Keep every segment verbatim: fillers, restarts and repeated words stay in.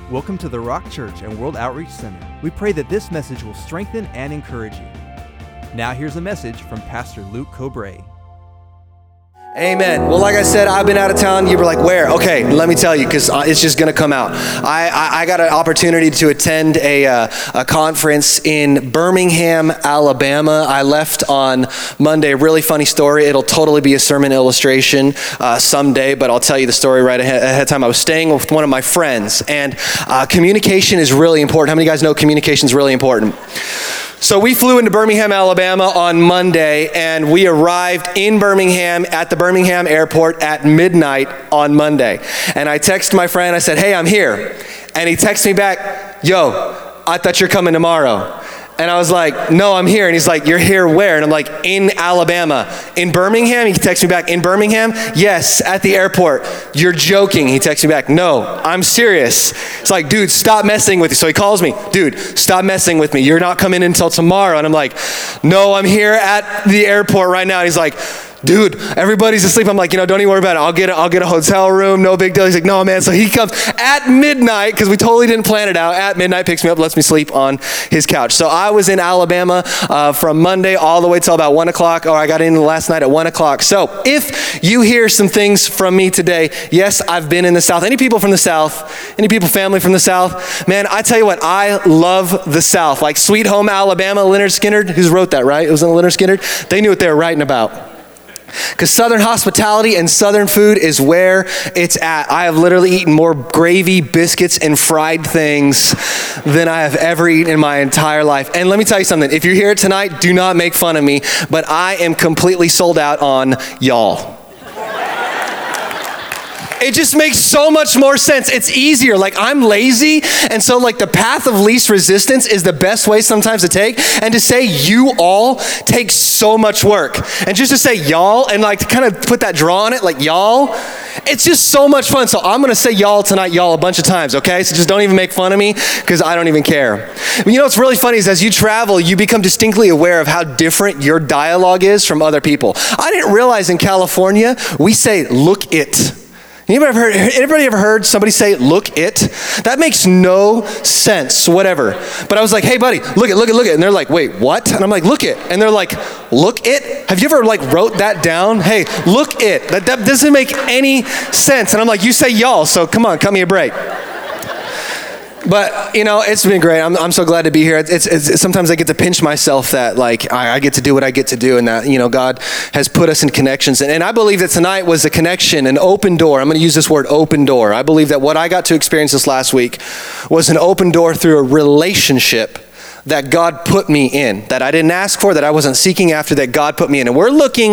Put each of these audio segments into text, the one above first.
Welcome to the Rock Church and World Outreach Center. We pray that this message will strengthen and encourage you. Now here's a message from Pastor Luke Cobray. Amen. Well, like I said, I've been out of town. You were like, where? Okay, let me tell you, because it's just going to come out. I, I, I got an opportunity to attend a, uh, a conference in Birmingham, Alabama. I left on Monday. Really funny story. It'll totally be a sermon illustration uh, someday, but I'll tell you the story right ahead, ahead of time. I was staying with one of my friends, and uh, communication is really important. How many of you guys know communication is really important? So we flew into Birmingham, Alabama on Monday, and we arrived in Birmingham at the Birmingham airport at midnight on Monday. And I texted my friend, I said, hey, I'm here. And he texted me back, yo, I thought you're coming tomorrow. And I was like, no, I'm here. And he's like, you're here where? And I'm like, in Alabama. In Birmingham? He texts me back, in Birmingham? Yes, at the airport. You're joking. He texts me back, no, I'm serious. It's like, dude, stop messing with me. So he calls me, dude, stop messing with me. You're not coming until tomorrow. And I'm like, no, I'm here at the airport right now. And he's like, dude, everybody's asleep. I'm like, you know, don't even worry about it. I'll get a, I'll get a hotel room. No big deal. He's like, no, man. So he comes at midnight, because we totally didn't plan it out. At midnight, picks me up, lets me sleep on his couch. So I was in Alabama uh, from Monday all the way till about one o'clock, or I got in last night at one o'clock. So if you hear some things from me today, yes, I've been in the South. Any people from the South? Any people, family from the South? Man, I tell you what, I love the South. Like Sweet Home Alabama, Leonard Skinner, who wrote that, right? It was in Leonard Skinner. They knew what they were writing about. Because Southern hospitality and Southern food is where it's at. I have literally eaten more gravy, biscuits, and fried things than I have ever eaten in my entire life. And let me tell you something. If you're here tonight, do not make fun of me, but I am completely sold out on y'all. It just makes so much more sense. It's easier. Like, I'm lazy, and so like the path of least resistance is the best way sometimes to take. And to say you all takes so much work. And just to say y'all and like to kind of put that draw on it, like y'all, it's just so much fun. So I'm going to say y'all tonight, y'all a bunch of times, okay? So just don't even make fun of me, because I don't even care. You know what's really funny is as you travel, you become distinctly aware of how different your dialogue is from other people. I didn't realize in California, we say look it. Anybody ever heard, anybody ever heard somebody say, look it? That makes no sense, whatever. But I was like, hey buddy, look it, look it, look it. And they're like, wait, what? And I'm like, look it. And they're like, look it? Have you ever like wrote that down? Hey, look it. That, that doesn't make any sense. And I'm like, you say y'all, so come on, cut me a break. But, you know, it's been great. I'm I'm so glad to be here. It's, it's, it's sometimes I get to pinch myself that, like, I, I get to do what I get to do, and that, you know, God has put us in connections. And, and I believe that tonight was a connection, an open door. I'm going to use this word, open door. I believe that what I got to experience this last week was an open door through a relationship that God put me in, that I didn't ask for, that I wasn't seeking after, that God put me in. And we're looking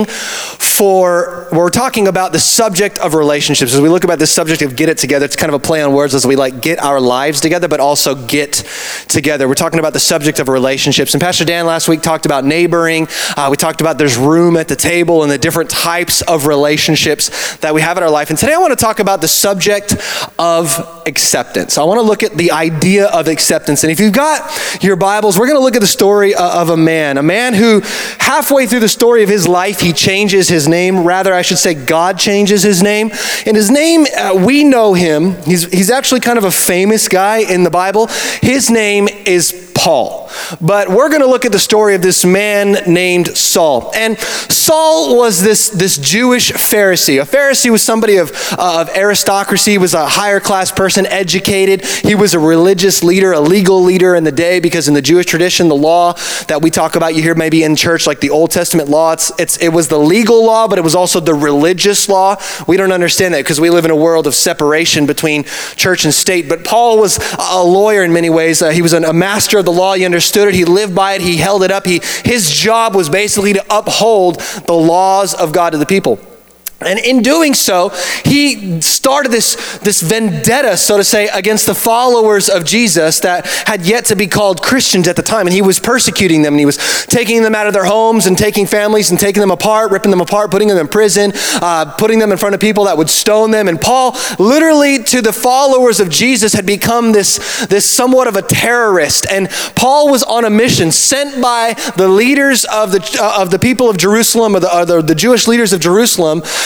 for, we're talking about the subject of relationships. As we look about this subject of get it together, it's kind of a play on words as we like get our lives together, but also get together. We're talking about the subject of relationships. And Pastor Dan last week talked about neighboring. Uh, we talked about there's room at the table and the different types of relationships that we have in our life. And today I want to talk about the subject of acceptance. I want to look at the idea of acceptance. And if you've got your Bible, we're going to look at the story of a man, a man who halfway through the story of his life, he changes his name. Rather, I should say God changes his name. And his name, uh, we know him. He's, he's actually kind of a famous guy in the Bible. His name is Paul. But we're going to look at the story of this man named Saul. And Saul was this, this Jewish Pharisee. A Pharisee was somebody of, uh, of aristocracy, he was a higher class person, educated. He was a religious leader, a legal leader in the day, because in the Jewish tradition, the law that we talk about, you hear maybe in church, like the Old Testament law, it's, it's it was the legal law, but it was also the religious law. We don't understand that because we live in a world of separation between church and state. But Paul was a lawyer in many ways. Uh, he was an, a master of the law. He understood it. He lived by it. He held it up. He his job was basically to uphold the laws of God to the people. And in doing so, he started this, this vendetta, so to say, against the followers of Jesus that had yet to be called Christians at the time. And he was persecuting them, and he was taking them out of their homes and taking families and taking them apart, ripping them apart, putting them in prison, uh, putting them in front of people that would stone them. And Paul, literally to the followers of Jesus, had become this, this somewhat of a terrorist. And Paul was on a mission sent by the leaders of the, uh, of the people of Jerusalem, or the, or the, the Jewish leaders of Jerusalem,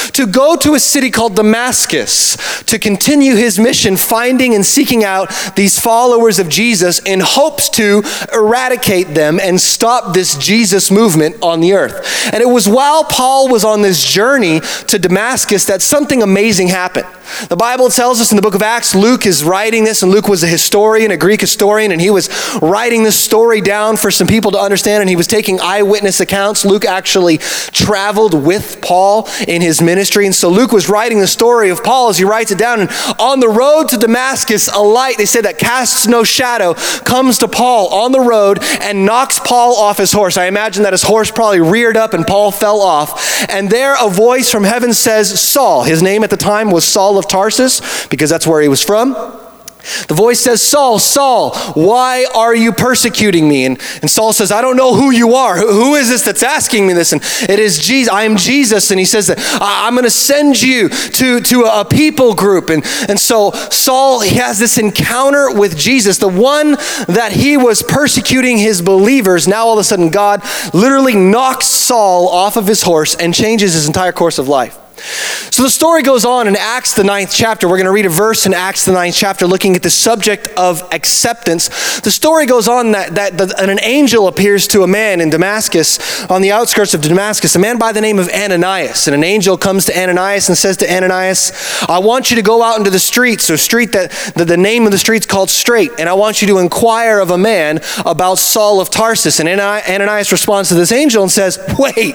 to go to a city called Damascus to continue his mission, finding and seeking out these followers of Jesus in hopes to eradicate them and stop this Jesus movement on the earth. And it was while Paul was on this journey to Damascus that something amazing happened. The Bible tells us in the book of Acts, Luke is writing this, and Luke was a historian, a Greek historian, and he was writing this story down for some people to understand, and he was taking eyewitness accounts. Luke actually traveled with Paul in his ministry, and so Luke was writing the story of Paul as he writes it down, and on the road to Damascus, a light, they say, that casts no shadow, comes to Paul on the road and knocks Paul off his horse. I imagine that his horse probably reared up and Paul fell off, and there a voice from heaven says, Saul. His name at the time was Saul of Tarsus, because that's where he was from. The voice says, Saul, Saul, why are you persecuting me? And, and Saul says, I don't know who you are. Who, who is this that's asking me this? And it is Jesus. I am Jesus. And he says that I'm going to send you to, to a people group. And, and so Saul, he has this encounter with Jesus, the one that he was persecuting his believers. Now all of a sudden God literally knocks Saul off of his horse and changes his entire course of life. So the story goes on in Acts, the ninth chapter. We're going to read a verse in Acts, the ninth chapter, looking at the subject of acceptance. The story goes on that, that, that an angel appears to a man in Damascus, on the outskirts of Damascus, a man by the name of Ananias. And an angel comes to Ananias and says to Ananias, I want you to go out into the streets, so street that, that the name of the street's called Straight, and I want you to inquire of a man about Saul of Tarsus. And Ananias responds to this angel and says, wait,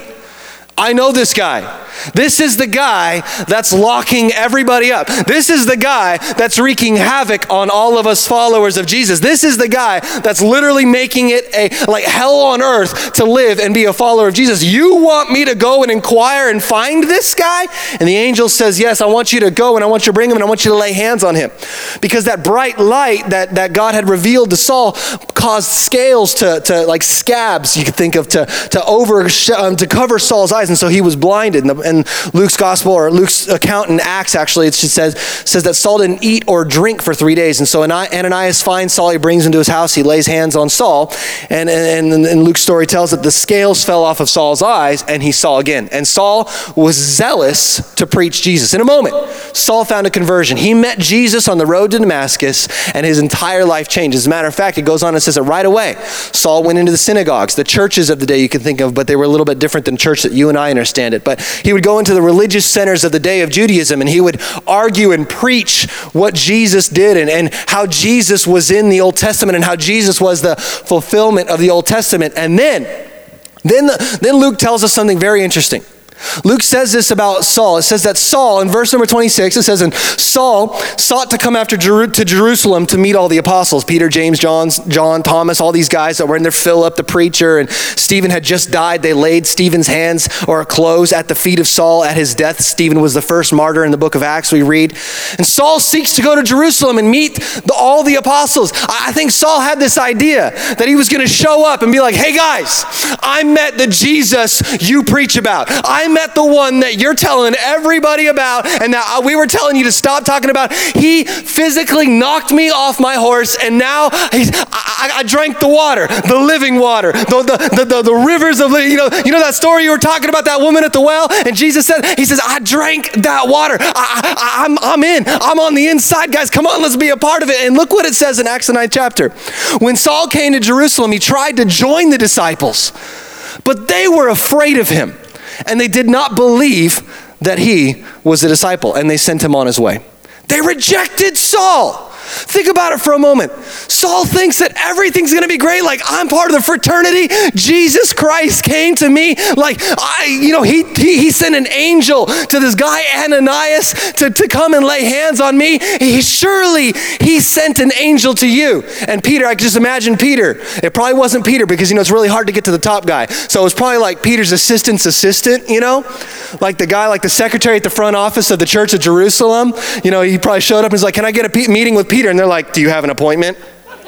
I know this guy. This is the guy that's locking everybody up. This is the guy that's wreaking havoc on all of us followers of Jesus. This is the guy that's literally making it a like hell on earth to live and be a follower of Jesus. You want me to go and inquire and find this guy? And the angel says, yes, I want you to go and I want you to bring him and I want you to lay hands on him. Because that bright light that, that God had revealed to Saul caused scales to, to like scabs, you could think of, to, to over, um, to cover Saul's eyes. And so he was blinded. And, the, and Luke's gospel, or Luke's account in Acts, actually, it says, says that Saul didn't eat or drink for three days. And so Ananias finds Saul, he brings him to his house, he lays hands on Saul. And, and, and, and Luke's story tells that the scales fell off of Saul's eyes and he saw again. And Saul was zealous to preach Jesus. In a moment, Saul found a conversion. He met Jesus on the road to Damascus and his entire life changed. As a matter of fact, it goes on and says that right away, Saul went into the synagogues, the churches of the day you can think of, but they were a little bit different than church that you and I understand it. But he would go into the religious centers of the day of Judaism and he would argue and preach what Jesus did and, and how Jesus was in the Old Testament and how Jesus was the fulfillment of the Old Testament. And then, then, the, then Luke tells us something very interesting. Luke says this about Saul. It says that Saul, in verse number twenty-six, it says, and Saul sought to come after Jer- to Jerusalem to meet all the apostles, Peter, James, John, John, Thomas, all these guys that were in there, Philip, the preacher, and Stephen had just died. They laid Stephen's hands or clothes at the feet of Saul at his death. Stephen was the first martyr in the book of Acts we read. And Saul seeks to go to Jerusalem and meet the, all the apostles. I think Saul had this idea that he was going to show up and be like, hey guys, I met the Jesus you preach about. I met the one that you're telling everybody about and that we were telling you to stop talking about. He physically knocked me off my horse and now he's, I, I drank the water, the living water, the, the, the, the, the rivers of, you know, you know that story you were talking about, that woman at the well? And Jesus said, he says, I drank that water. I, I, I'm, I'm in. I'm on the inside, guys. Come on, let's be a part of it. And look what it says in Acts the ninth chapter. When Saul came to Jerusalem, he tried to join the disciples, but they were afraid of him. And they did not believe that he was a disciple, and they sent him on his way. They rejected Saul. Think about it for a moment. Saul thinks that everything's going to be great. Like, I'm part of the fraternity. Jesus Christ came to me. Like, I, you know, he, he, he sent an angel to this guy, Ananias, to, to come and lay hands on me. He, surely he sent an angel to you. And Peter, I can just imagine Peter. It probably wasn't Peter because, you know, it's really hard to get to the top guy. So it was probably like Peter's assistant's assistant, you know, like the guy, like the secretary at the front office of the church of Jerusalem. You know, he probably showed up and was like, can I get a pe- meeting with Peter? And they're like, do you have an appointment?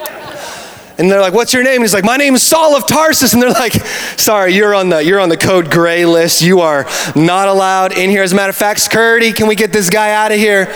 And they're like, what's your name? And he's like, my name is Saul of Tarsus. And they're like, sorry, you're on the you're on the code gray list. You are not allowed in here. As a matter of fact, security, can we get this guy out of here?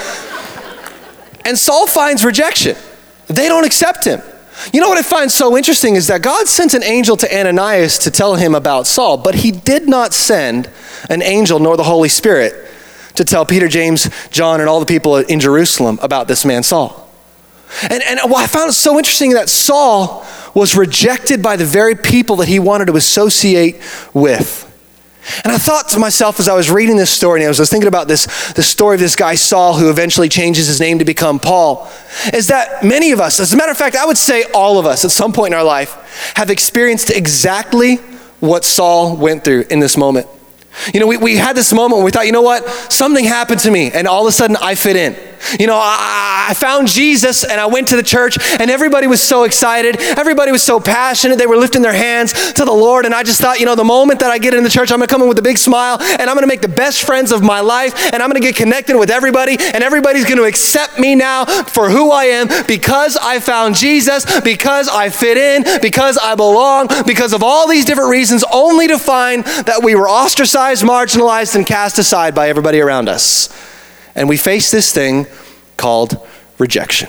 And Saul finds rejection. They don't accept him. You know what I find so interesting is that God sent an angel to Ananias to tell him about Saul, but he did not send an angel nor the Holy Spirit to tell Peter, James, John, and all the people in Jerusalem about this man, Saul. And, and what I found it so interesting that Saul was rejected by the very people that he wanted to associate with. And I thought to myself as I was reading this story, and I was, I was thinking about this, the story of this guy Saul, who eventually changes his name to become Paul, is that many of us, as a matter of fact, I would say all of us at some point in our life have experienced exactly what Saul went through in this moment. You know, we, we had this moment where we thought, you know what, something happened to me, and all of a sudden I fit in. You know, I, I found Jesus, and I went to the church, and everybody was so excited. Everybody was so passionate. They were lifting their hands to the Lord, and I just thought, you know, the moment that I get in the church, I'm going to come in with a big smile, and I'm going to make the best friends of my life, and I'm going to get connected with everybody, and everybody's going to accept me now for who I am because I found Jesus, because I fit in, because I belong, because of all these different reasons, only to find that we were ostracized, marginalized, and cast aside by everybody around us. And we face this thing called rejection.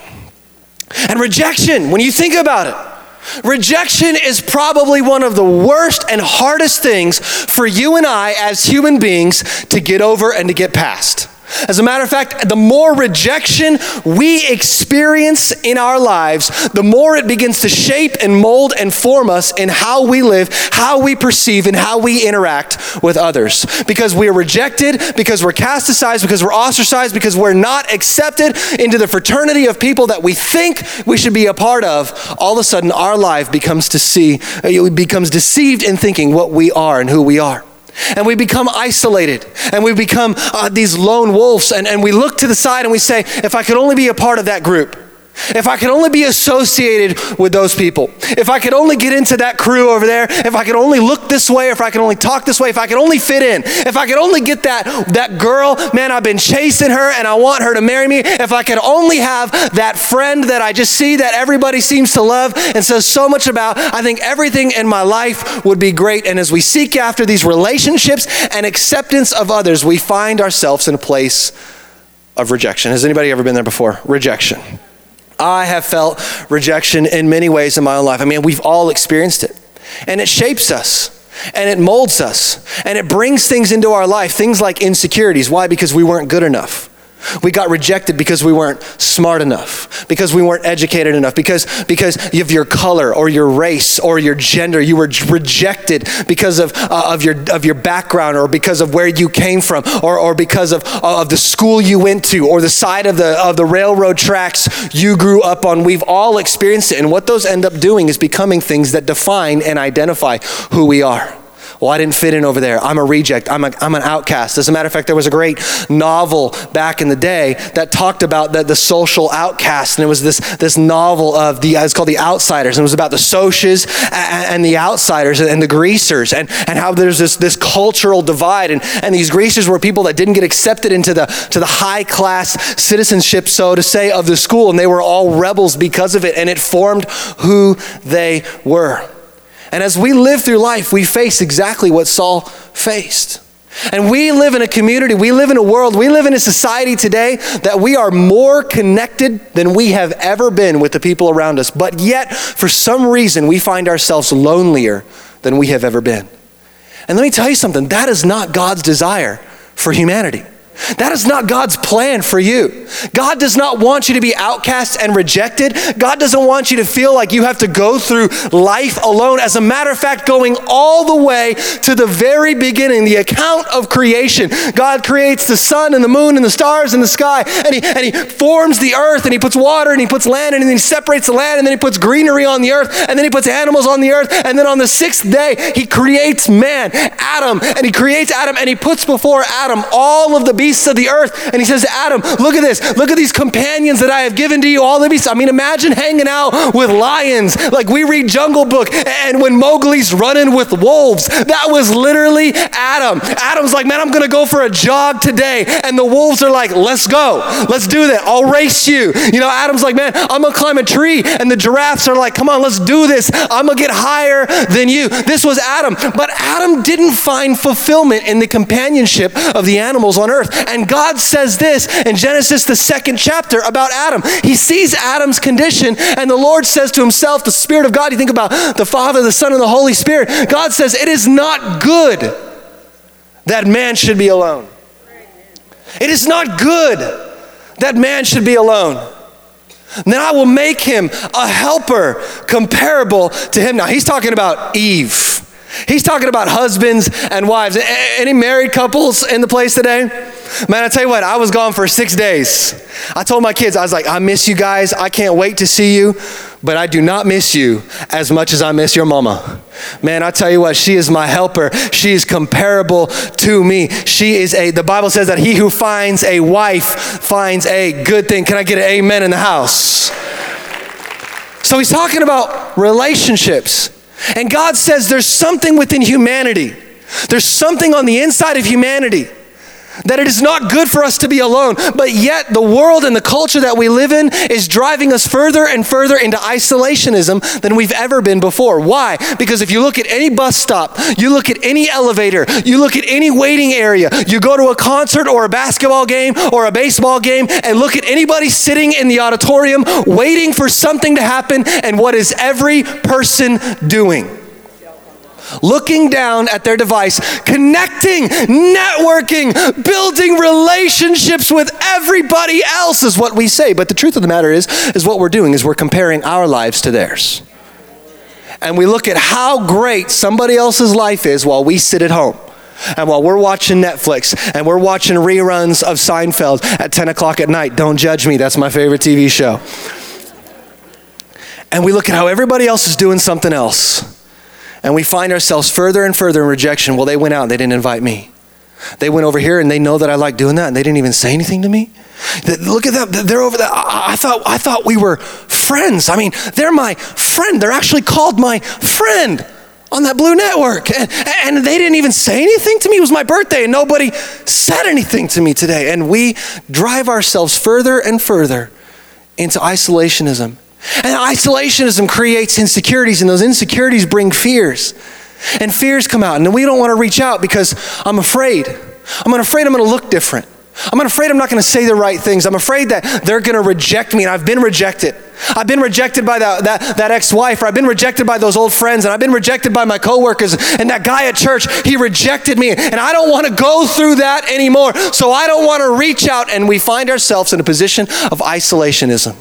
And rejection, when you think about it, rejection is probably one of the worst and hardest things for you and I as human beings to get over and to get past. As a matter of fact, the more rejection we experience in our lives, the more it begins to shape and mold and form us in how we live, how we perceive, and how we interact with others. Because we are rejected, because we're cast aside, because we're ostracized, because we're not accepted into the fraternity of people that we think we should be a part of, all of a sudden our life becomes to see, it becomes deceived in thinking what we are and who we are. And we become isolated, and we become uh, these lone wolves, and, and we look to the side and we say, if I could only be a part of that group, if I could only be associated with those people, if I could only get into that crew over there, if I could only look this way, if I could only talk this way, if I could only fit in, if I could only get that, that girl, man, I've been chasing her and I want her to marry me, if I could only have that friend that I just see that everybody seems to love and says so much about, I think everything in my life would be great. And as we seek after these relationships and acceptance of others, we find ourselves in a place of rejection. Has anybody ever been there before? Rejection. I have felt rejection in many ways in my own life. I mean, we've all experienced it. And it shapes us, and it molds us, and it brings things into our life, things like insecurities. Why? Because we weren't good enough. We got rejected because we weren't smart enough, because we weren't educated enough, because, because of your color or your race or your gender. You were rejected because of, uh, of, your, of your background, or because of where you came from, or, or because of, of the school you went to, or the side of the, of the railroad tracks you grew up on. We've all experienced it. And what those end up doing is becoming things that define and identify who we are. Well, I didn't fit in over there. I'm a reject. I'm, a, I'm an outcast. As a matter of fact, there was a great novel back in the day that talked about the, the social outcast. And it was this, this novel of the, it's called The Outsiders. And it was about the socias and, and the outsiders and the greasers, and, and how there's this, this cultural divide. And, and these greasers were people that didn't get accepted into the, to the high class citizenship, so to say, of the school. And they were all rebels because of it. And it formed who they were. And as we live through life, we face exactly what Saul faced. And we live in a community, we live in a world, we live in a society today that we are more connected than we have ever been with the people around us. But yet, for some reason, we find ourselves lonelier than we have ever been. And let me tell you something, that is not God's desire for humanity. That is not God's plan for you. God does not want you to be outcast and rejected. God doesn't want you to feel like you have to go through life alone. As a matter of fact, going all the way to the very beginning, the account of creation. God creates the sun and the moon and the stars in the sky, and he, and he forms the earth, and he puts water, and he puts land, and then he separates the land, and then he puts greenery on the earth, and then he puts animals on the earth, and then on the sixth day, he creates man, Adam, and he creates Adam, and he puts before Adam all of the beasts of the earth, and he says to Adam, look at this, look at these companions that I have given to you, all the beasts. I mean, imagine hanging out with lions, like we read Jungle Book, and when Mowgli's running with wolves, that was literally Adam. Adam's like, man, I'm gonna go for a jog today, and the wolves are like, let's go, let's do that, I'll race you. You know, Adam's like, man, I'm gonna climb a tree, and the giraffes are like, come on, let's do this, I'm gonna get higher than you. This was Adam, but Adam didn't find fulfillment in the companionship of the animals on earth. And God says this in Genesis, the second chapter, about Adam. He sees Adam's condition, and the Lord says to himself, the Spirit of God, you think about the Father, the Son, and the Holy Spirit, God says, it is not good that man should be alone. It is not good that man should be alone. Then I will make him a helper comparable to him. Now he's talking about Eve. He's talking about husbands and wives. Any married couples in the place today? Man, I tell you what, I was gone for six days. I told my kids, I was like, I miss you guys. I can't wait to see you, but I do not miss you as much as I miss your mama. Man, I tell you what, she is my helper. She is comparable to me. She is a, the Bible says that he who finds a wife finds a good thing. Can I get an amen in the house? So he's talking about relationships. And God says there's something within humanity. There's something on the inside of humanity that it is not good for us to be alone. But yet the world and the culture that we live in is driving us further and further into isolationism than we've ever been before. Why? Because if you look at any bus stop, you look at any elevator, you look at any waiting area, you go to a concert or a basketball game or a baseball game and look at anybody sitting in the auditorium waiting for something to happen, and what is every person doing? Looking down at their device, connecting, networking, building relationships with everybody else is what we say. But the truth of the matter is, is what we're doing is we're comparing our lives to theirs. And we look at how great somebody else's life is while we sit at home. And while we're watching Netflix and we're watching reruns of Seinfeld at ten o'clock at night. Don't judge me, that's my favorite T V show. And we look at how everybody else is doing something else. And we find ourselves further and further in rejection. Well, they went out and they didn't invite me. They went over here and they know that I like doing that and they didn't even say anything to me. Look at that, they're over there. I thought, I thought we were friends. I mean, they're my friend. They're actually called my friend on that Blue Network. And, and they didn't even say anything to me. It was my birthday and nobody said anything to me today. And we drive ourselves further and further into isolationism. And isolationism creates insecurities, and those insecurities bring fears. And fears come out, and we don't want to reach out because I'm afraid. I'm afraid I'm going to look different. I'm afraid I'm not going to say the right things. I'm afraid that they're going to reject me, and I've been rejected. I've been rejected by that, that, that ex-wife, or I've been rejected by those old friends, and I've been rejected by my coworkers, and that guy at church, he rejected me, and I don't want to go through that anymore, so I don't want to reach out, and we find ourselves in a position of isolationism.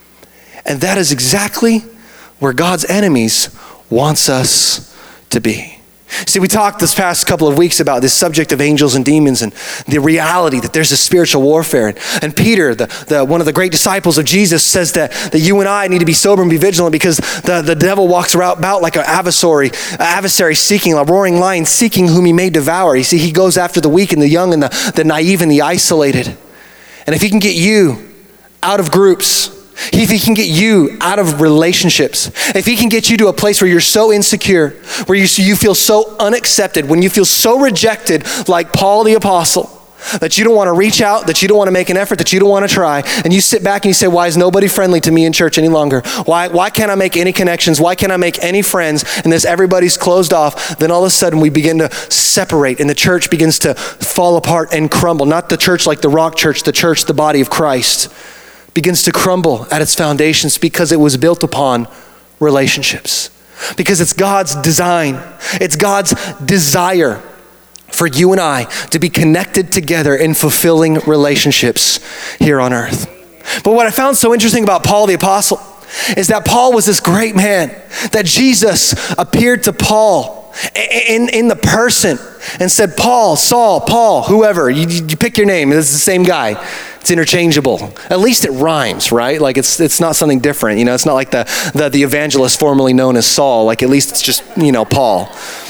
And that is exactly where God's enemies wants us to be. See, we talked this past couple of weeks about this subject of angels and demons and the reality that there's a spiritual warfare. And, and Peter, the, the, one of the great disciples of Jesus, says that, that you and I need to be sober and be vigilant because the, the devil walks around about like an adversary, adversary seeking, a roaring lion seeking whom he may devour. You see, he goes after the weak and the young and the, the naive and the isolated. And if he can get you out of groups, if he can get you out of relationships, if he can get you to a place where you're so insecure, where you, you feel so unaccepted, when you feel so rejected like Paul the Apostle, that you don't want to reach out, that you don't want to make an effort, that you don't want to try, and you sit back and you say, why is nobody friendly to me in church any longer? Why, why can't I make any connections? Why can't I make any friends? And this everybody's closed off. Then all of a sudden we begin to separate and the church begins to fall apart and crumble. Not the church like the Rock Church, the church, the body of Christ, begins to crumble at its foundations because it was built upon relationships. Because it's God's design, it's God's desire for you and I to be connected together in fulfilling relationships here on earth. But what I found so interesting about Paul the Apostle is that Paul was this great man, that Jesus appeared to Paul in, in the person and said, Paul, Saul, Paul, whoever, you, you pick your name, it's the same guy. It's interchangeable. At least it rhymes, right? Like it's it's not something different. You know, it's not like the, the, the evangelist formerly known as Saul. Like at least it's just, you know, Paul.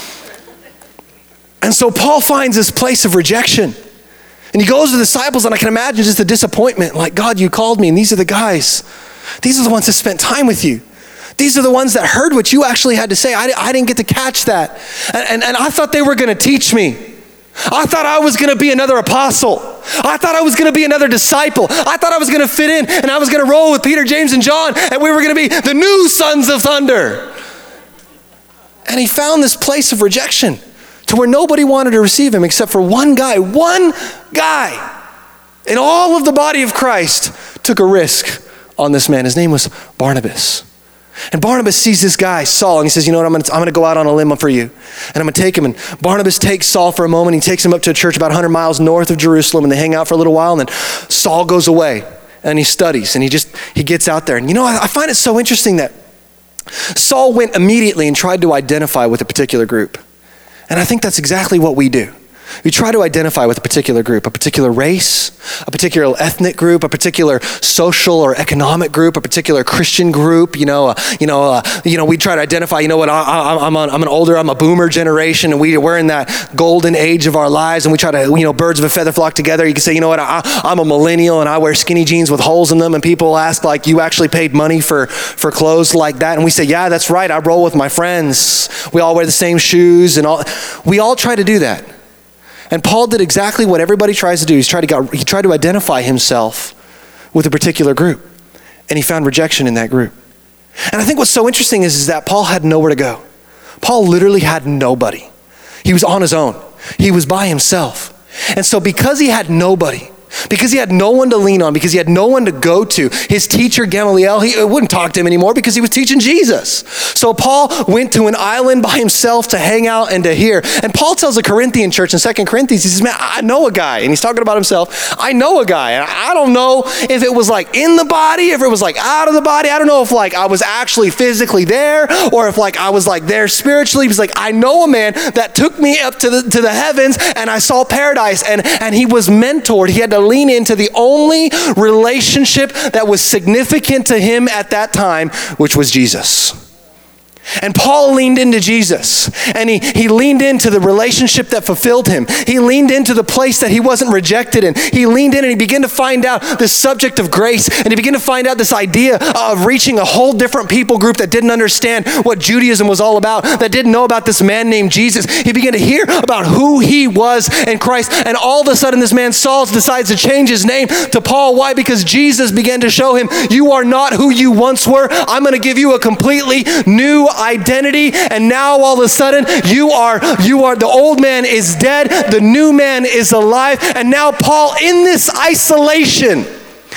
And so Paul finds this place of rejection. And he goes to the disciples, and I can imagine just the disappointment. Like, God, you called me, and these are the guys. These are the ones that spent time with you. These are the ones that heard what you actually had to say. I, I didn't get to catch that. And, and, and I thought they were going to teach me. I thought I was going to be another apostle. I thought I was going to be another disciple. I thought I was going to fit in, and I was going to roll with Peter, James, and John, and we were going to be the new sons of thunder. And he found this place of rejection to where nobody wanted to receive him except for one guy. One guy in all of the body of Christ took a risk on this man. His name was Barnabas. And Barnabas sees this guy, Saul, and he says, you know what, I'm gonna, I'm gonna go out on a limb for you. And I'm gonna take him. And Barnabas takes Saul for a moment. He takes him up to a church about one hundred miles north of Jerusalem, and they hang out for a little while, and then Saul goes away, and he studies, and he just, he gets out there. And you know, I, I find it so interesting that Saul went immediately and tried to identify with a particular group. And I think that's exactly what we do. We try to identify with a particular group, a particular race, a particular ethnic group, a particular social or economic group, a particular Christian group. You know, uh, you know, uh, you know. We try to identify. You know what? I, I, I'm, an, I'm an older. I'm a boomer generation, and we we're in that golden age of our lives. And we try to, you know, birds of a feather flock together. You can say, you know what? I, I'm a millennial, and I wear skinny jeans with holes in them. And people ask, like, you actually paid money for for clothes like that? And we say, yeah, that's right. I roll with my friends. We all wear the same shoes, and all. We all try to do that. And Paul did exactly what everybody tries to do. He's tried to get, he tried to identify himself with a particular group, and he found rejection in that group. And I think what's so interesting is, is that Paul had nowhere to go. Paul literally had nobody. He was on his own. He was by himself. And so because he had nobody, because he had no one to lean on, because he had no one to go to, his teacher Gamaliel, he wouldn't talk to him anymore because he was teaching Jesus. So Paul went to an island by himself to hang out and to hear. And Paul tells the Corinthian church in Second Corinthians, he says, man, I know a guy. And he's talking about himself. I know a guy. And I don't know if it was like in the body, if it was like out of the body. I don't know if like I was actually physically there, or if like I was like there spiritually. He's like, I know a man that took me up to the to the heavens, and I saw paradise, and, and he was mentored. He had to lean into the only relationship that was significant to him at that time, which was Jesus. And Paul leaned into Jesus, and he, he leaned into the relationship that fulfilled him. He leaned into the place that he wasn't rejected in. He leaned in and he began to find out this subject of grace, and he began to find out this idea of reaching a whole different people group that didn't understand what Judaism was all about, that didn't know about this man named Jesus. He began to hear about who he was in Christ, and all of a sudden this man Saul decides to change his name to Paul. Why? Because Jesus began to show him, you are not who you once were. I'm going to give you a completely new identity, and now all of a sudden you are you are the old man is dead, the new man is alive. And now Paul, in this isolation,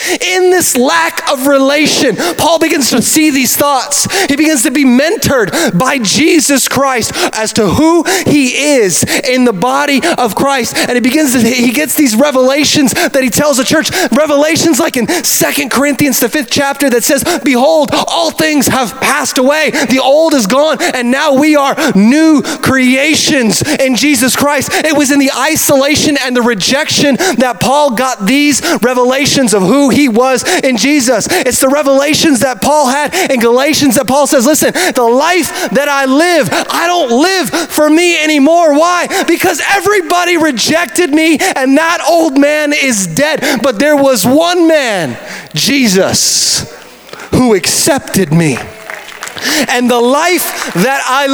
in this lack of relation, Paul begins to see these thoughts. He begins to be mentored by Jesus Christ as to who he is in the body of Christ. And he begins to, he gets these revelations that he tells the church, revelations like in Second Corinthians, the fifth chapter, that says, behold, all things have passed away. The old is gone, and now we are new creations in Jesus Christ. It was in the isolation and the rejection that Paul got these revelations of who he was in Jesus. It's the revelations that Paul had in Galatians that Paul says, listen, the life that I live, I don't live for me anymore. Why? Because everybody rejected me, and that old man is dead. But there was one man, Jesus, who accepted me. And the life that I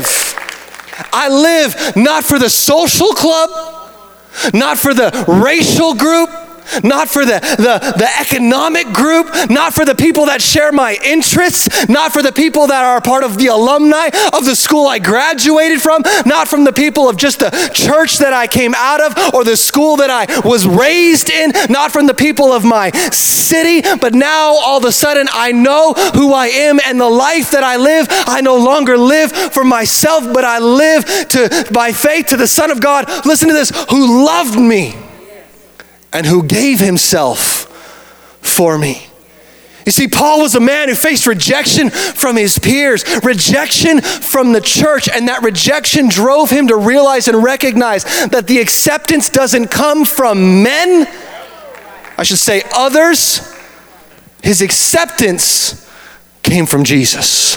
live, I live not for the social club, not for the racial group, not for the, the, the economic group, not for the people that share my interests, not for the people that are part of the alumni of the school I graduated from, not from the people of just the church that I came out of or the school that I was raised in, not from the people of my city, but now all of a sudden I know who I am, and the life that I live, I no longer live for myself, but I live to by faith to the Son of God, listen to this, who loved me and who gave himself for me. You see, Paul was a man who faced rejection from his peers, rejection from the church, and that rejection drove him to realize and recognize that the acceptance doesn't come from men, I should say others. His acceptance came from Jesus.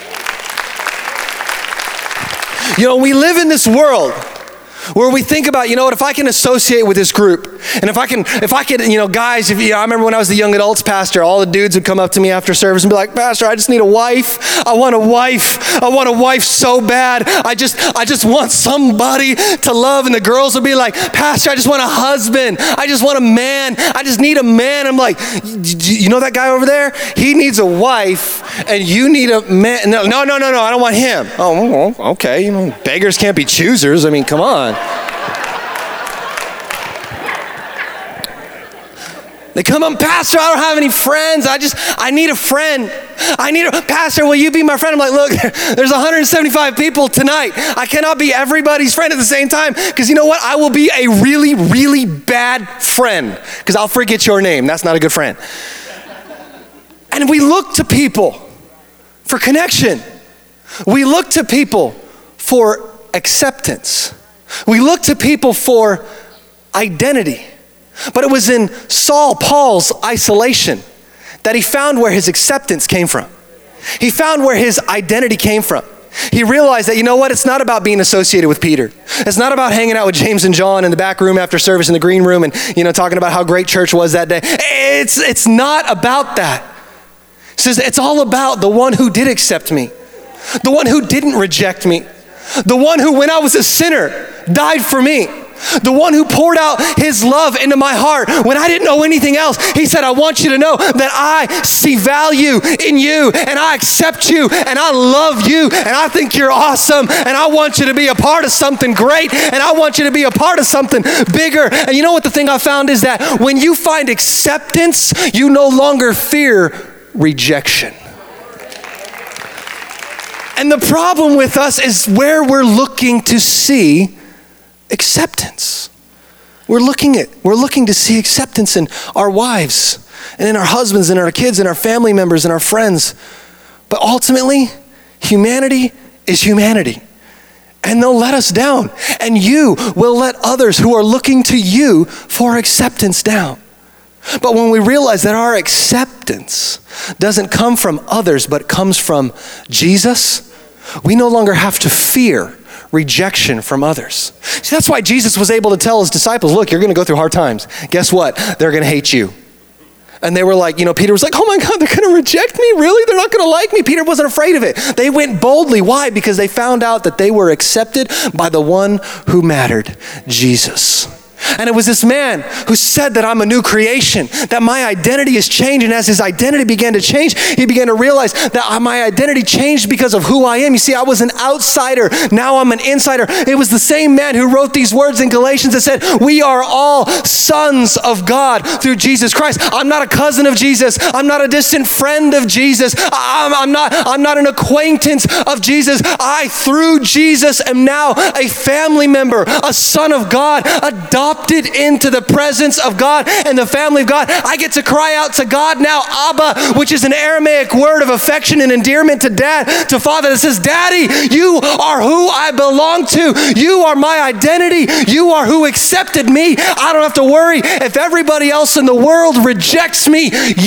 You know, we live in this world where we think about, you know what, if I can associate with this group, and if I can, if I can, you know, guys, if you know, I remember when I was the young adults pastor, all the dudes would come up to me after service and be like, Pastor, I just need a wife. I want a wife. I want a wife so bad. I just, I just want somebody to love. And the girls would be like, Pastor, I just want a husband. I just want a man. I just need a man. I'm like, you know that guy over there? He needs a wife, and you need a man. No, no, no, no, no. I don't want him. Oh, okay. You know, beggars can't be choosers. I mean, come on. They come up, Pastor, I don't have any friends. I just, I need a friend. I need a, Pastor, will you be my friend? I'm like, look, there's one hundred seventy-five people tonight. I cannot be everybody's friend at the same time, because you know what? I will be a really, really bad friend, because I'll forget your name. That's not a good friend. And we look to people for connection. We look to people for acceptance. We look to people for identity. But it was in Saul, Paul's isolation, that he found where his acceptance came from. He found where his identity came from. He realized that, you know what, it's not about being associated with Peter. It's not about hanging out with James and John in the back room after service in the green room and, you know, talking about how great church was that day. It's, it's not about that. He says it's all about the one who did accept me, the one who didn't reject me, the one who, when I was a sinner, died for me. The one who poured out his love into my heart when I didn't know anything else. He said, I want you to know that I see value in you, and I accept you, and I love you, and I think you're awesome, and I want you to be a part of something great, and I want you to be a part of something bigger. And you know what the thing I found is that when you find acceptance, you no longer fear rejection. And the problem with us is where we're looking to see acceptance. We're looking at, we're looking to see acceptance in our wives and in our husbands and our kids and our family members and our friends. But ultimately, humanity is humanity. And they'll let us down. And you will let others who are looking to you for acceptance down. But when we realize that our acceptance doesn't come from others, but comes from Jesus, we no longer have to fear rejection from others. See, that's why Jesus was able to tell his disciples, look, you're going to go through hard times. Guess what? They're going to hate you. And they were like, you know, Peter was like, oh my God, they're going to reject me? Really? They're not going to like me? Peter wasn't afraid of it. They went boldly. Why? Because they found out that they were accepted by the one who mattered, Jesus. And it was this man who said that I'm a new creation, that my identity is changed. And as his identity began to change, he began to realize that my identity changed because of who I am. You see, I was an outsider. Now I'm an insider. It was the same man who wrote these words in Galatians that said, we are all sons of God through Jesus Christ. I'm not a cousin of Jesus. I'm not a distant friend of Jesus. I'm, I'm not, I'm not an acquaintance of Jesus. I, through Jesus, am now a family member, a son of God, adopted into the presence of God and the family of God. I get to cry out to God now, Abba, which is an Aramaic word of affection and endearment to dad, to father, that says, Daddy, you are who I belong to. You are my identity. You are who accepted me. I don't have to worry if everybody else in the world rejects me.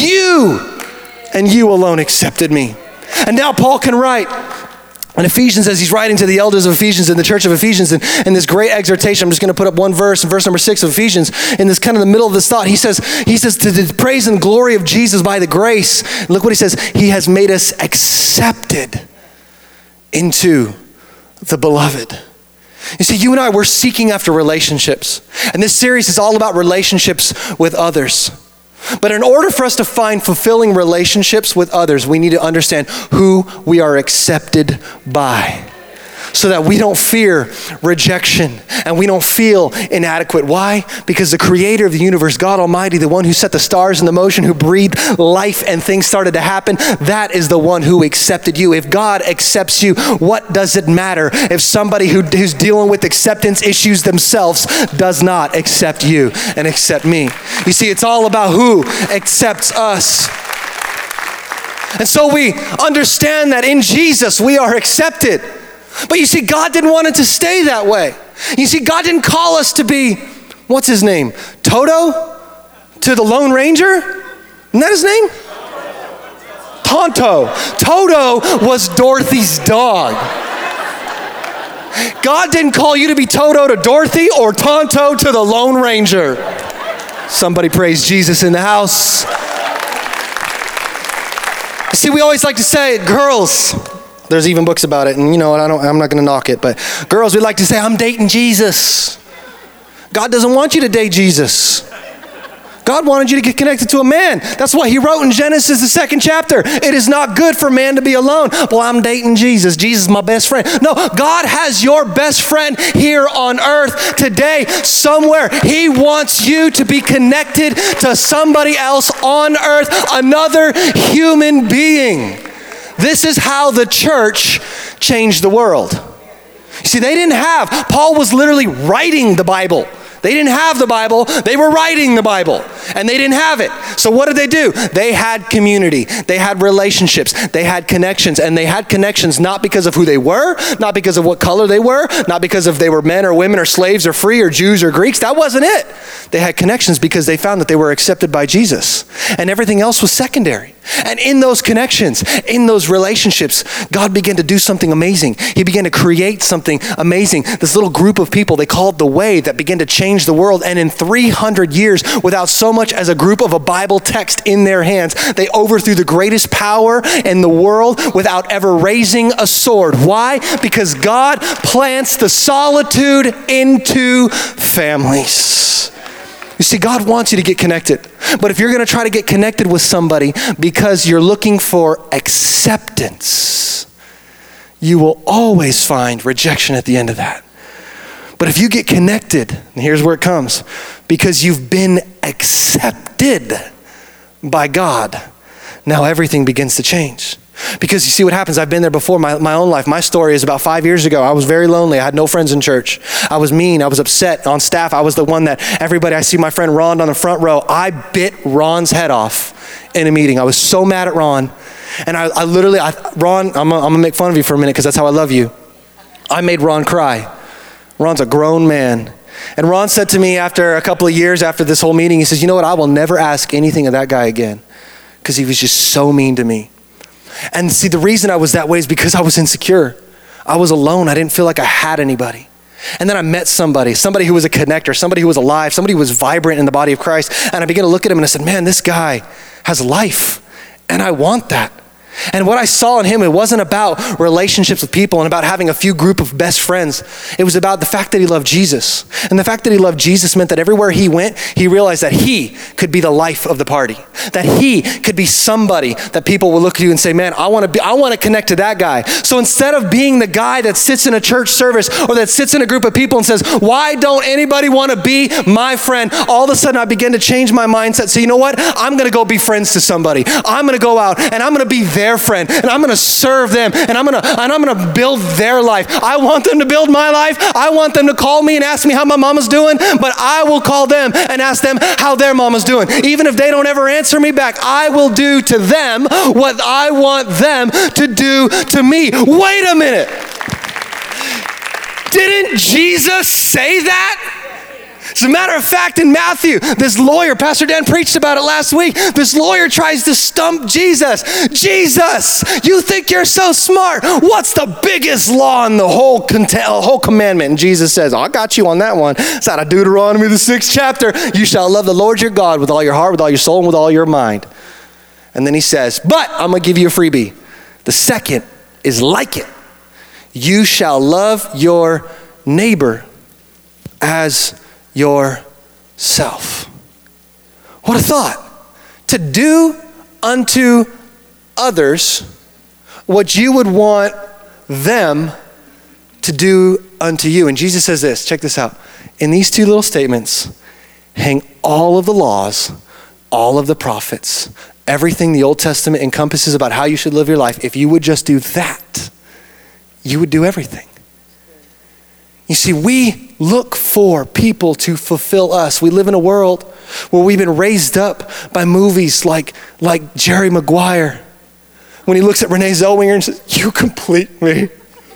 You and you alone accepted me. And now Paul can write in Ephesians, as he's writing to the elders of Ephesians in the church of Ephesians, and in this great exhortation, I'm just going to put up one verse, verse number six of Ephesians, in this kind of the middle of this thought, he says, he says, to the praise and glory of Jesus by the grace, look what he says, he has made us accepted into the beloved. You see, you and I, we're seeking after relationships, and this series is all about relationships with others. But in order for us to find fulfilling relationships with others, we need to understand who we are accepted by, so that we don't fear rejection and we don't feel inadequate. Why? Because the creator of the universe, God Almighty, the one who set the stars into motion, who breathed life and things started to happen, that is the one who accepted you. If God accepts you, what does it matter if somebody who, who's dealing with acceptance issues themselves does not accept you and accept me? You see, it's all about who accepts us. And so we understand that in Jesus we are accepted. But you see, God didn't want it to stay that way. You see, God didn't call us to be, what's his name? Toto? To the Lone Ranger? Isn't that his name? Tonto. Toto was Dorothy's dog. God didn't call you to be Toto to Dorothy or Tonto to the Lone Ranger. Somebody praise Jesus in the house. See, we always like to say, girls, there's even books about it, and you know, I don't, I'm not going to knock it, but girls, we like to say, I'm dating Jesus. God doesn't want you to date Jesus. God wanted you to get connected to a man. That's why he wrote in Genesis, the second chapter, it is not good for man to be alone. Well, I'm dating Jesus. Jesus is my best friend. No, God has your best friend here on earth today, somewhere. He wants you to be connected to somebody else on earth, another human being. This is how the church changed the world. You see, they didn't have, Paul was literally writing the Bible. They didn't have the Bible, they were writing the Bible, and they didn't have it. So what did they do? They had community, they had relationships, they had connections, and they had connections not because of who they were, not because of what color they were, not because if they were men or women or slaves or free or Jews or Greeks. That wasn't it. They had connections because they found that they were accepted by Jesus, and everything else was secondary. And in those connections, in those relationships, God began to do something amazing. He began to create something amazing. This little group of people, they called the Way, that began to change the world. And in three hundred years, without so much as a group of a Bible text in their hands, they overthrew the greatest power in the world without ever raising a sword. Why? Because God plants the solitude into families. You see, God wants you to get connected. But if you're going to try to get connected with somebody because you're looking for acceptance, you will always find rejection at the end of that. But if you get connected, and here's where it comes, because you've been accepted by God, now everything begins to change. Because you see what happens, I've been there before, my, my own life. My story is about five years ago. I was very lonely. I had no friends in church. I was mean. I was upset. On staff, I was the one that everybody, I see my friend Ron on the front row. I bit Ron's head off in a meeting. I was so mad at Ron. And I, I literally, I, Ron, I'm, I'm gonna make fun of you for a minute because that's how I love you. I made Ron cry. Ron's a grown man. And Ron said to me after a couple of years after this whole meeting, he says, you know what, I will never ask anything of that guy again because he was just so mean to me. And see, the reason I was that way is because I was insecure. I was alone. I didn't feel like I had anybody. And then I met somebody, somebody who was a connector, somebody who was alive, somebody who was vibrant in the body of Christ. And I began to look at him and I said, man, this guy has life and I want that. And what I saw in him, it wasn't about relationships with people and about having a few group of best friends. It was about the fact that he loved Jesus. And the fact that he loved Jesus meant that everywhere he went, he realized that he could be the life of the party. That he could be somebody that people will look at you and say, man, I want to be, I want to connect to that guy. So instead of being the guy that sits in a church service or that sits in a group of people and says, why don't anybody want to be my friend? All of a sudden I began to change my mindset. So you know what? I'm going to go be friends to somebody. I'm going to go out and I'm going to be there their friend, and I'm going to serve them, and I'm going to and I'm going to build their life. I want them to build my life. I want them to call me and ask me how my mama's doing, but I will call them and ask them how their mama's doing. Even if they don't ever answer me back, I will do to them what I want them to do to me. Wait a minute. Didn't Jesus say that? As a matter of fact, in Matthew, this lawyer, Pastor Dan preached about it last week. This lawyer tries to stump Jesus. Jesus, you think you're so smart. What's the biggest law in the whole, cont- whole commandment? And Jesus says, I got you on that one. It's out of Deuteronomy, the sixth chapter. You shall love the Lord your God with all your heart, with all your soul, and with all your mind. And then he says, but I'm going to give you a freebie. The second is like it. You shall love your neighbor as yourself. What a thought. To do unto others what you would want them to do unto you. And Jesus says this, check this out. In these two little statements, hang all of the laws, all of the prophets, everything the Old Testament encompasses about how you should live your life. If you would just do that, you would do everything. You see, we look for people to fulfill us. We live in a world where we've been raised up by movies like, like Jerry Maguire. When he looks at Renee Zellweger and says, you complete me.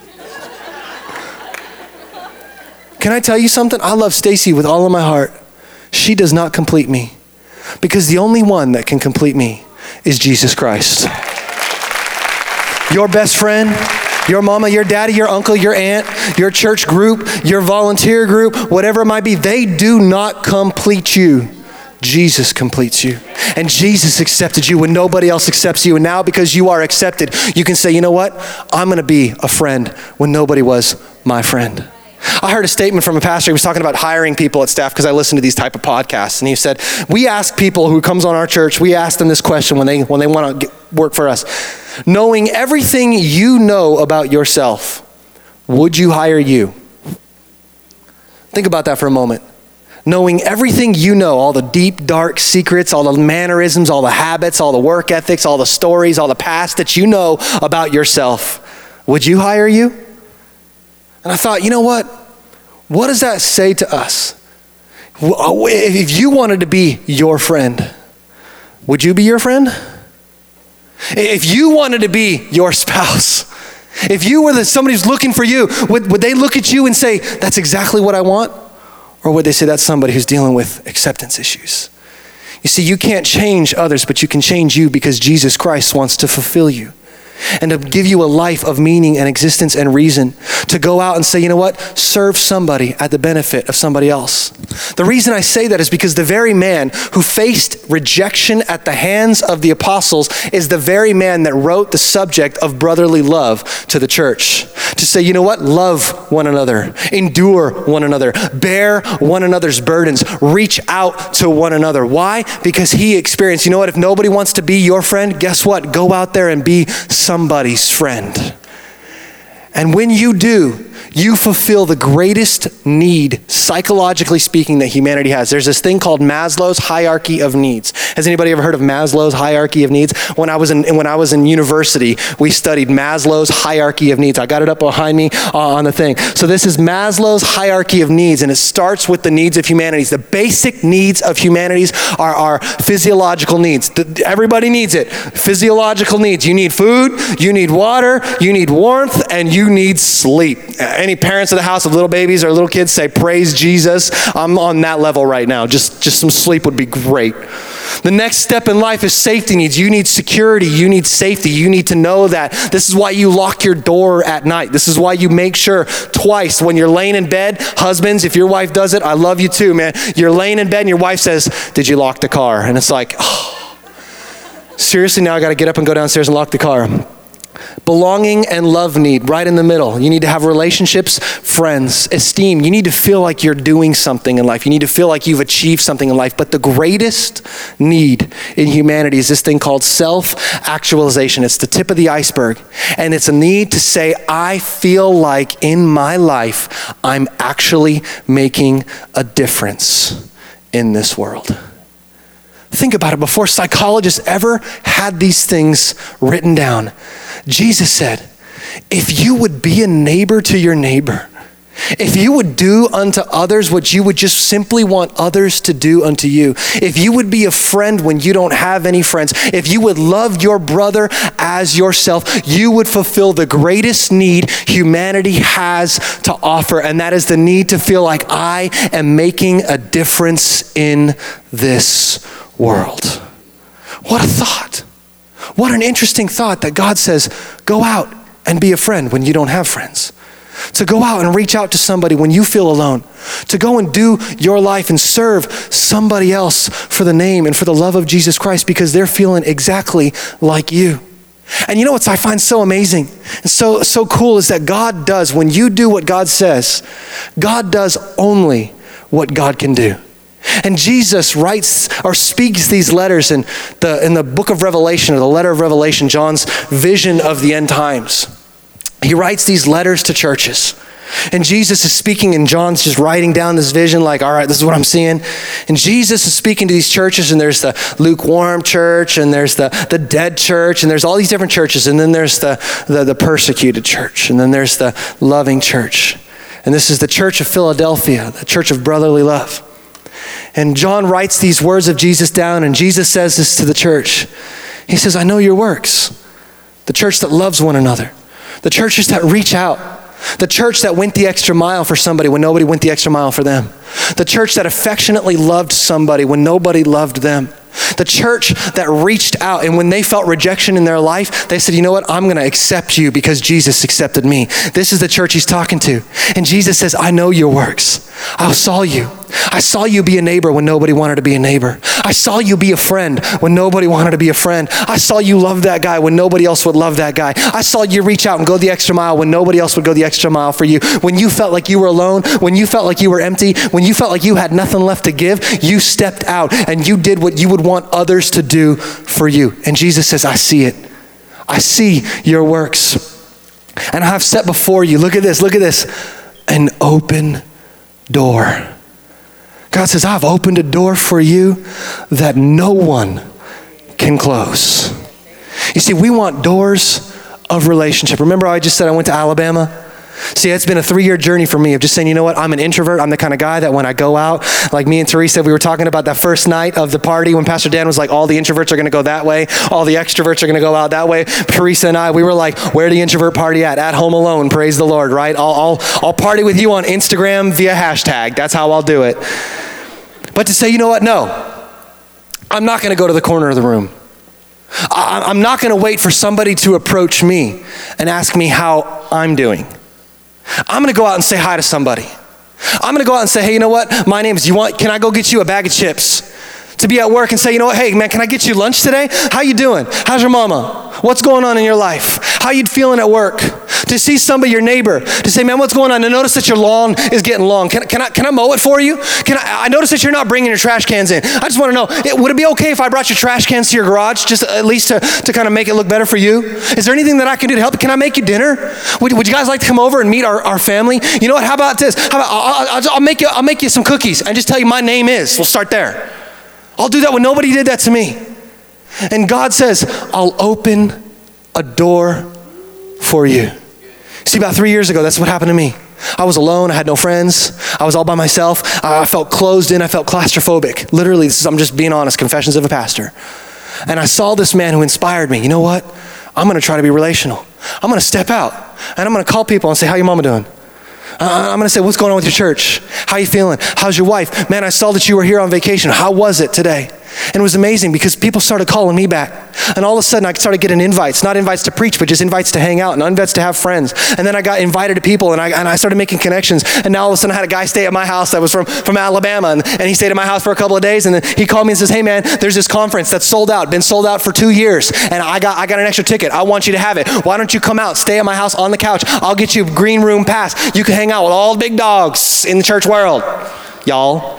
Can I tell you something? I love Stacy with all of my heart. She does not complete me, because the only one that can complete me is Jesus Christ. Your best friend, your mama, your daddy, your uncle, your aunt, your church group, your volunteer group, whatever it might be, they do not complete you. Jesus completes you. And Jesus accepted you when nobody else accepts you. And now because you are accepted, you can say, you know what? I'm going to be a friend when nobody was my friend. I heard a statement from a pastor. He was talking about hiring people at staff because I listen to these type of podcasts. And he said, we ask people who comes on our church, we ask them this question when they when they want to work for us. Knowing everything you know about yourself, would you hire you? Think about that for a moment. Knowing everything you know, all the deep, dark secrets, all the mannerisms, all the habits, all the work ethics, all the stories, all the past that you know about yourself, would you hire you? And I thought, you know what? What does that say to us? If you wanted to be your friend, would you be your friend? If you wanted to be your spouse, if you were the, somebody who's looking for you, would, would they look at you and say, that's exactly what I want? Or would they say, that's somebody who's dealing with acceptance issues? You see, you can't change others, but you can change you because Jesus Christ wants to fulfill you and to give you a life of meaning and existence and reason to go out and say, you know what, serve somebody at the benefit of somebody else. The reason I say that is because the very man who faced rejection at the hands of the apostles is the very man that wrote the subject of brotherly love to the church. To say, you know what, love one another, endure one another, bear one another's burdens, reach out to one another. Why? Because he experienced, you know what, if nobody wants to be your friend, guess what? Go out there and be somebody's friend. And when you do, you fulfill the greatest need, psychologically speaking, that humanity has. There's this thing called Maslow's hierarchy of needs. Has anybody ever heard of Maslow's hierarchy of needs? When I was in when I was in university, we studied Maslow's hierarchy of needs. I got it up behind me uh, on the thing. So this is Maslow's hierarchy of needs, and it starts with the needs of humanities. The basic needs of humanities are our physiological needs. The, everybody needs it. Physiological needs. You need food, you need water, you need warmth, and you need sleep. Any parents of the house of little babies or little kids say, praise Jesus. I'm on that level right now. Just, just some sleep would be great. The next step in life is safety needs. You need security. You need safety. You need to know that. This is why you lock your door at night. This is why you make sure twice when you're laying in bed. Husbands, if your wife does it, I love you too, man. You're laying in bed and your wife says, did you lock the car? And it's like, oh, seriously, now I got to get up and go downstairs and lock the car. Belonging and love need, right in the middle. You need to have relationships, friends, esteem. You need to feel like you're doing something in life. You need to feel like you've achieved something in life. But the greatest need in humanity is this thing called self-actualization. It's the tip of the iceberg. And it's a need to say, I feel like in my life, I'm actually making a difference in this world. Think about it. Before psychologists ever had these things written down, Jesus said, if you would be a neighbor to your neighbor, if you would do unto others what you would just simply want others to do unto you, if you would be a friend when you don't have any friends, if you would love your brother as yourself, you would fulfill the greatest need humanity has to offer, and that is the need to feel like I am making a difference in this world. What a thought. What an interesting thought that God says, go out and be a friend when you don't have friends. To go out and reach out to somebody when you feel alone. To go and do your life and serve somebody else for the name and for the love of Jesus Christ because they're feeling exactly like you. And you know what I find so amazing and so, so cool is that God does, when you do what God says, God does only what God can do. And Jesus writes or speaks these letters in the in the book of Revelation, or the letter of Revelation, John's vision of the end times. He writes these letters to churches. And Jesus is speaking, and John's just writing down this vision like, all right, this is what I'm seeing. And Jesus is speaking to these churches, and there's the lukewarm church, and there's the, the dead church, and there's all these different churches. And then there's the, the, the persecuted church, and then there's the loving church. And this is the church of Philadelphia, the church of brotherly love. And John writes these words of Jesus down, and Jesus says this to the church. He says, I know your works. The church that loves one another. The churches that reach out. The church that went the extra mile for somebody when nobody went the extra mile for them. The church that affectionately loved somebody when nobody loved them. The church that reached out, and when they felt rejection in their life, they said, you know what, I'm going to accept you because Jesus accepted me. This is the church he's talking to. And Jesus says, I know your works. I saw you. I saw you be a neighbor when nobody wanted to be a neighbor. I saw you be a friend when nobody wanted to be a friend. I saw you love that guy when nobody else would love that guy. I saw you reach out and go the extra mile when nobody else would go the extra mile for you. When you felt like you were alone, when you felt like you were empty, when you felt like you had nothing left to give, you stepped out and you did what you would want others to do for you. And Jesus says, I see it. I see your works. And I have set before you, look at this, look at this, an open door. God says, I've opened a door for you that no one can close. You see, we want doors of relationship. Remember how I just said I went to Alabama? See, it's been a three-year journey for me of just saying, you know what, I'm an introvert. I'm the kind of guy that when I go out, like me and Teresa, we were talking about that first night of the party when Pastor Dan was like, all the introverts are going to go that way. All the extroverts are going to go out that way. Teresa and I, we were like, where the introvert party at? At home alone, praise the Lord, right? I'll, I'll, I'll party with you on Instagram via hashtag. That's how I'll do it. But to say, you know what, no, I'm not going to go to the corner of the room. I, I'm not going to wait for somebody to approach me and ask me how I'm doing. I'm going to go out and say hi to somebody. I'm going to go out and say, hey, you know what? My name is, you want, can I go get you a bag of chips? To be at work and say, you know what? Hey, man, can I get you lunch today? How you doing? How's your mama? What's going on in your life? How you feeling at work? To see somebody, your neighbor, to say, man, what's going on? To notice that your lawn is getting long. Can, can, I, can I mow it for you? Can I, I notice that you're not bringing your trash cans in. I just want to know, it, would it be okay if I brought your trash cans to your garage, just at least to, to kind of make it look better for you? Is there anything that I can do to help? Can I make you dinner? Would, would you guys like to come over and meet our, our family? You know what? How about this? How about, I'll, I'll, I'll, make you, I'll make you some cookies and just tell you my name is. We'll start there. I'll do that when nobody did that to me. And God says, I'll open a door for you. See, about three years ago, that's what happened to me. I was alone. I had no friends. I was all by myself. I felt closed in. I felt claustrophobic. Literally, this is, I'm just being honest, confessions of a pastor. And I saw this man who inspired me. You know what? I'm going to try to be relational. I'm going to step out, and I'm going to call people and say, how your mama doing? Uh, I'm going to say, what's going on with your church? How you feeling? How's your wife? Man, I saw that you were here on vacation. How was it today? And it was amazing because people started calling me back. And all of a sudden I started getting invites, not invites to preach, but just invites to hang out and invites to have friends. And then I got invited to people and I, and I started making connections. And now all of a sudden I had a guy stay at my house that was from, from Alabama. And, and he stayed at my house for a couple of days. And then he called me and says, hey man, there's this conference that's sold out, been sold out for two years. And I got, I got an extra ticket. I want you to have it. Why don't you come out, stay at my house on the couch. I'll get you a green room pass. You can hang out with all the big dogs in the church world, y'all.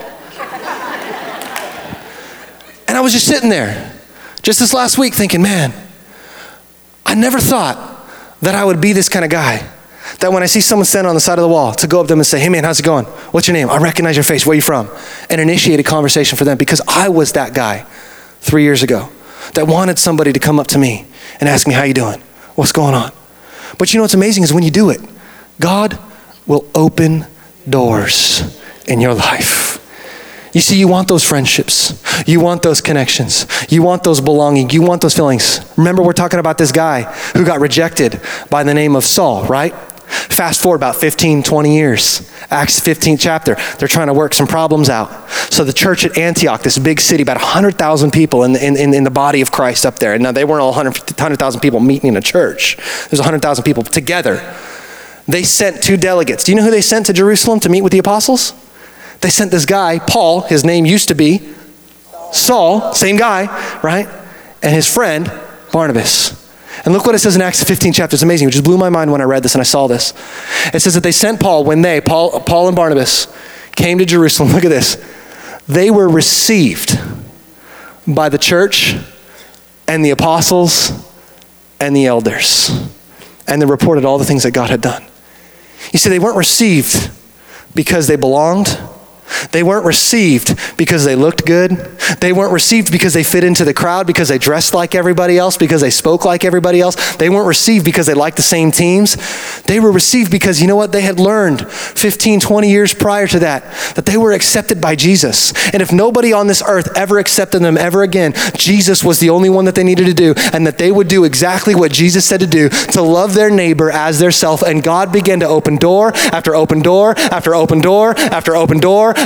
And I was just sitting there, just this last week thinking, man, I never thought that I would be this kind of guy. That when I see someone standing on the side of the wall, to go up to them and say, hey man, how's it going? What's your name? I recognize your face. Where are you from? And initiate a conversation for them because I was that guy three years ago that wanted somebody to come up to me and ask me, how you doing? What's going on? But you know what's amazing is when you do it, God will open doors in your life. You see, you want those friendships. You want those connections. You want those belonging. You want those feelings. Remember, we're talking about this guy who got rejected by the name of Saul, right? Fast forward about fifteen, twenty years. Acts fifteenth chapter. They're trying to work some problems out. So the church at Antioch, this big city, about one hundred thousand people in, in, in the body of Christ up there. And now they weren't all one hundred thousand people meeting in a church. There's one hundred thousand people together. They sent two delegates. Do you know who they sent to Jerusalem to meet with the apostles? They sent this guy, Paul, his name used to be Saul, same guy, right? And his friend, Barnabas. And look what it says in Acts fifteenth chapter. It's amazing. It just blew my mind when I read this and I saw this. It says that they sent Paul, when they, Paul, Paul and Barnabas, came to Jerusalem. Look at this. They were received by the church and the apostles and the elders. And they reported all the things that God had done. You see, they weren't received because they belonged. They weren't received because they looked good. They weren't received because they fit into the crowd, because they dressed like everybody else, because they spoke like everybody else. They weren't received because they liked the same teams. They were received because, you know what, they had learned fifteen, twenty years prior to that, that they were accepted by Jesus. And if nobody on this earth ever accepted them ever again, Jesus was the only one that they needed to do, and that they would do exactly what Jesus said to do, to love their neighbor as their self. And God began to open door after open door after open door after open door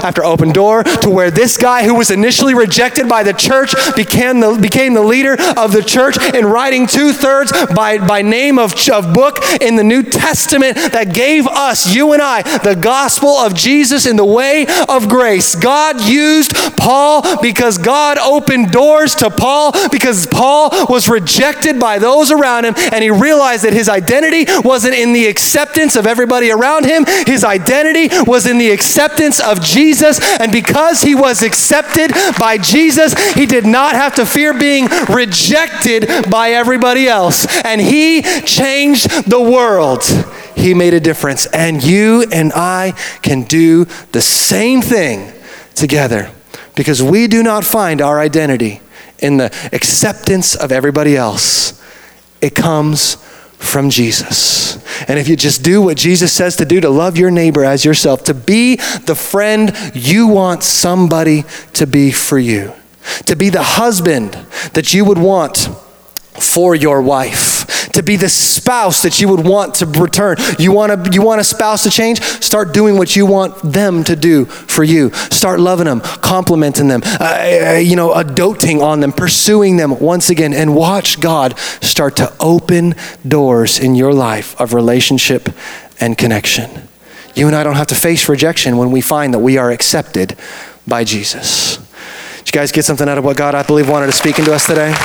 after open door, to where this guy who was initially rejected by the church became the, became the leader of the church and writing two-thirds by, by name of, of book in the New Testament that gave us, you and I, the gospel of Jesus in the way of grace. God used Paul because God opened doors to Paul because Paul was rejected by those around him, and he realized that his identity wasn't in the acceptance of everybody around him. His identity was in the acceptance of Jesus, and because he was accepted by Jesus, he did not have to fear being rejected by everybody else. And he changed the world. He made a difference. And you and I can do the same thing together because we do not find our identity in the acceptance of everybody else. It comes from Jesus. And if you just do what Jesus says to do, to love your neighbor as yourself, to be the friend you want somebody to be for you, to be the husband that you would want for your wife, to be the spouse that you would want to return. You want a, you want a spouse to change? Start doing what you want them to do for you. Start loving them, complimenting them, uh, you know, uh, doting on them, pursuing them once again, and watch God start to open doors in your life of relationship and connection. You and I don't have to face rejection when we find that we are accepted by Jesus. Did you guys get something out of what God, I believe, wanted to speak into us today?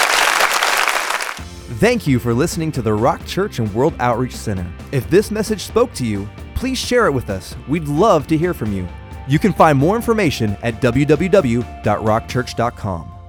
Thank you for listening to the Rock Church and World Outreach Center. If this message spoke to you, please share it with us. We'd love to hear from you. You can find more information at w w w dot rock church dot com.